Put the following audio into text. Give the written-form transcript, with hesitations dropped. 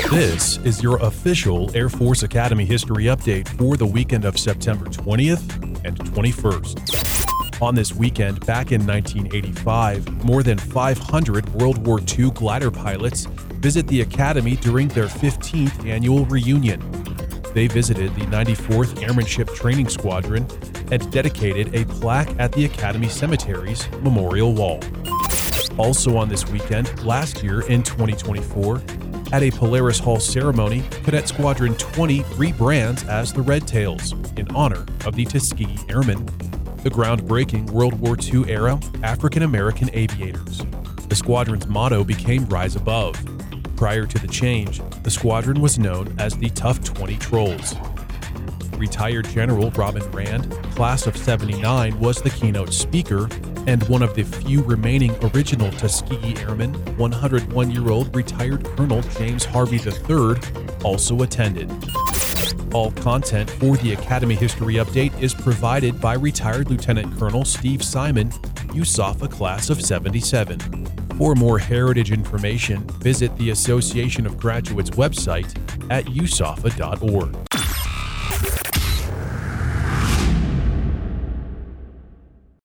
This is your official Air Force Academy history update for the weekend of September 20th and 21st. On this weekend, back in 1985, more than 500 World War II glider pilots visit the Academy during their 15th annual reunion. They visited the 94th Airmanship Training Squadron and dedicated a plaque at the Academy Cemetery's Memorial Wall. Also on this weekend, last year in 2024, at a Polaris Hall ceremony, Cadet Squadron 20 rebrands as the Red Tails in honor of the Tuskegee Airmen, the groundbreaking World War II-era African-American aviators. The squadron's motto became Rise Above. Prior to the change, the squadron was known as the Tough 20 Trolls. Retired General Robin Rand, class of '79, was the keynote speaker, and one of the few remaining original Tuskegee Airmen, 101-year-old retired Colonel James Harvey III, also attended. All content for the Academy History Update is provided by retired Lieutenant Colonel Steve Simon, USAFA class of '77. For more heritage information, visit the Association of Graduates website at usafa.org.